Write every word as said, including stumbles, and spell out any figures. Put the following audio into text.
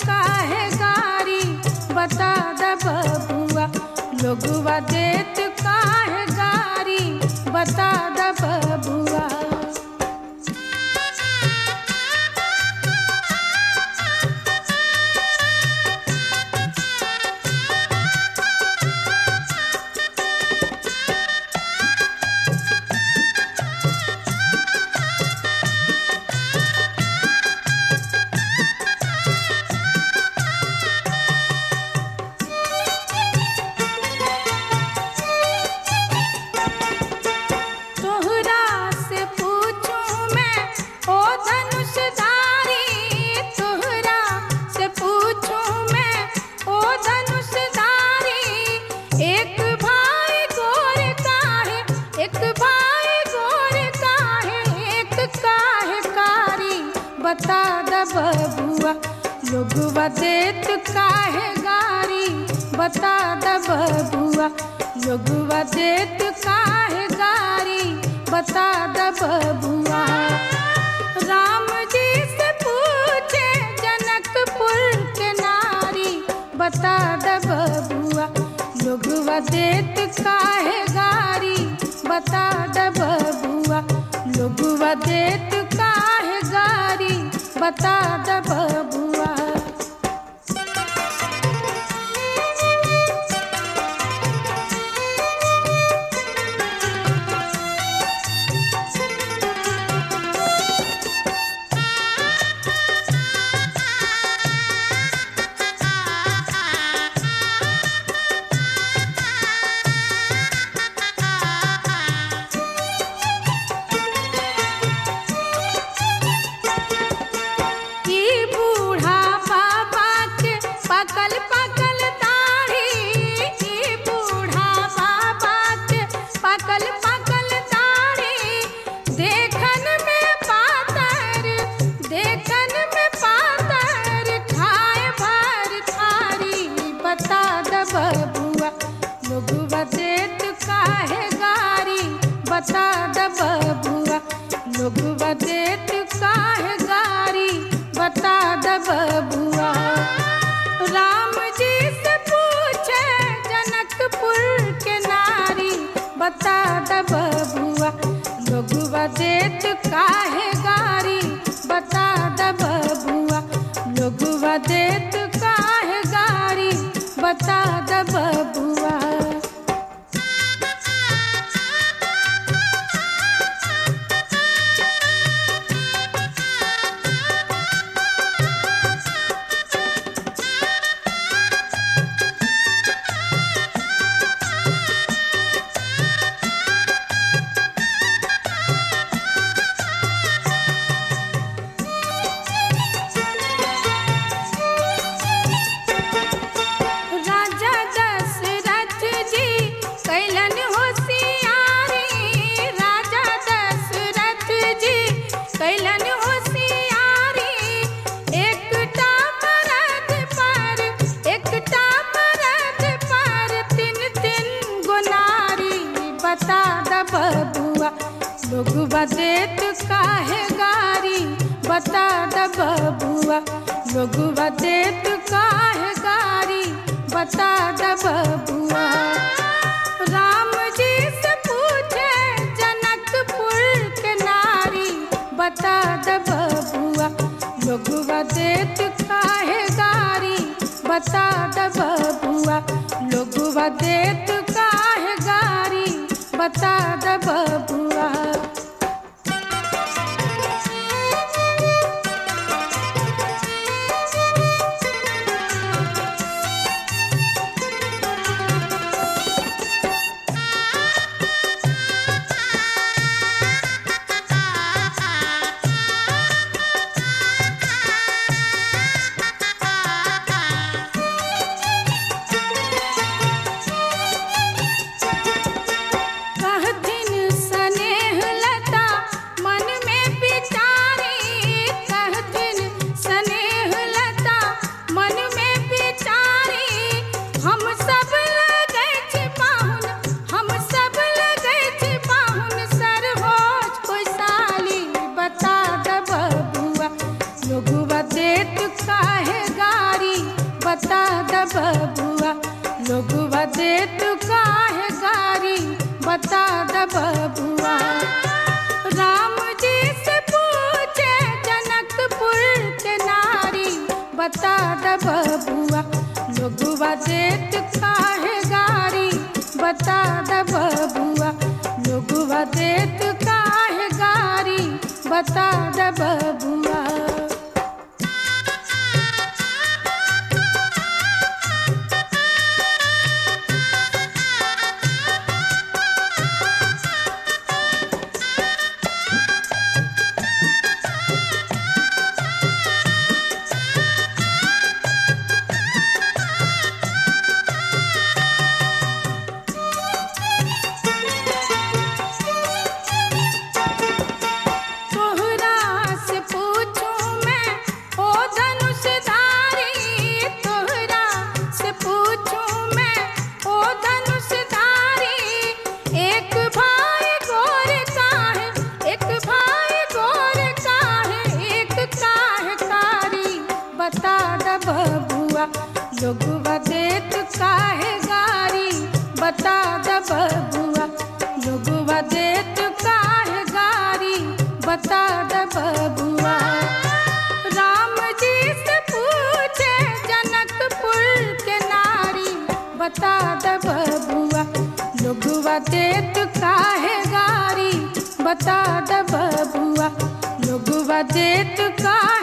काहे गारी बता द बबुआ। लोगवा देत काहे गारी बता द बबुआ। बता द बबुआ। लोगवा देत काहे गारी बता द बबुआ। लोगवा देत काहे गारी बता द बबुआ। राम जी से पूछे जनकपुर के नारी बता द बबुआ। लोगवा देत काहे गारी बता द बबुआ। लोगवा देत काहे गारी बता द बबुआ। पकल पकल दाढ़ी ई बूढ़ा बाबा के पकल पकल दाढ़ी। देखन में पातर देखन में पातर खाए भर थारी बता द बबुआ। लोगवा देत काहे गारी बता द बबुआ। लोगवा देत काहे गारी बता द बबुआ। राम जी से पूछे जनकपुर के नारी बता द बबुआ। लोगवा देत काहे गारी बता द बबुआ। लोगवा देत काहे गारी बता द बबुआ। बता द बबुआ। लोगवा देत काहे गारी बता द बबुआ। लोगवा देत काहे गारी बता द बबुआ। राम जी से पूछे जनकपुर के नारी बता द बबुआ। लोगवा देत काहे गारी बता द बबुआ। लोगवा देत काहे गारी बता द बबुआ। कहथिन स्नेह द बबुआ। राम जी से पूछे जनकपुर के नारी, बता द बबुआ लोगवा देत काहे गारी, बता द बबुआ लोगवा देत काहे गारी, बता द बबुआ। बता द बबुआ लोगवा देत काहे गारी, बता द बबुआ लोगवा देत काहे गारी, बता द बबुआ। राम जी से पूछे जनकपुर के नारी, बता द बबुआ लोगवा देत काहे गारी, बता द बबुआ लोगवा देत काहे